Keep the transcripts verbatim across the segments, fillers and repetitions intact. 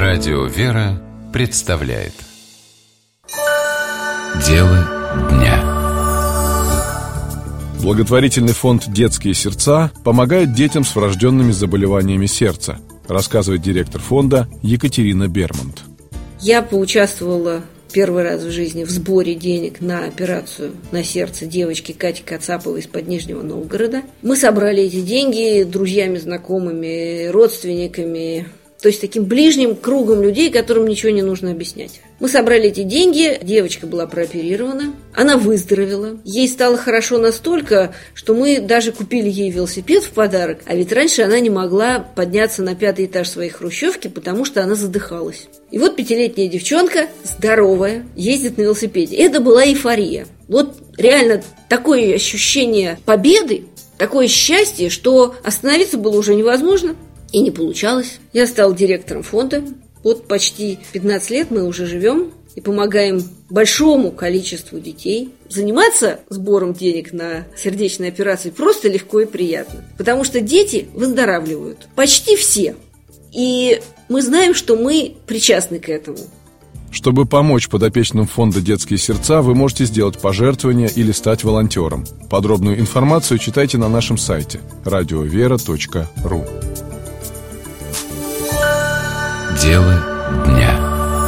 Радио «Вера» представляет Дело дня. Благотворительный фонд «Детские сердца» помогает детям с врожденными заболеваниями сердца, рассказывает директор фонда Екатерина Бермонт. Я поучаствовала первый раз в жизни в сборе денег на операцию на сердце девочки Кати Кацаповой из-под Нижнего Новгорода. Мы собрали эти деньги друзьями, знакомыми, родственниками, то есть таким ближним кругом людей, которым ничего не нужно объяснять. Мы собрали эти деньги, девочка была прооперирована, она выздоровела. Ей стало хорошо настолько, что мы даже купили ей велосипед в подарок, а ведь раньше она не могла подняться на пятый этаж своей хрущевки, потому что она задыхалась. И вот пятилетняя девчонка, здоровая, ездит на велосипеде. Это была эйфория. Вот реально такое ощущение победы, такое счастье, что остановиться было уже невозможно. И не получалось. Я стала директором фонда. Вот почти пятнадцать лет мы уже живем и помогаем большому количеству детей. Заниматься сбором денег на сердечные операции просто легко и приятно. Потому что дети выздоравливают. Почти все. И мы знаем, что мы причастны к этому. Чтобы помочь подопечным фонда «Детские сердца», вы можете сделать пожертвование или стать волонтером. Подробную информацию читайте на нашем сайте радио вера точка ру. Дело дня.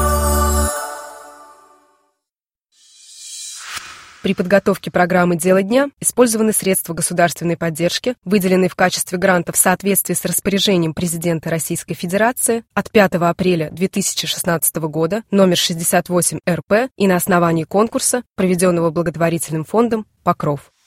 При подготовке программы «Дело дня» использованы средства государственной поддержки, выделенные в качестве гранта в соответствии с распоряжением президента Российской Федерации от пятого апреля две тысячи шестнадцатого года номер шестьдесят восемь эр пэ и на основании конкурса, проведенного благотворительным фондом «Покров».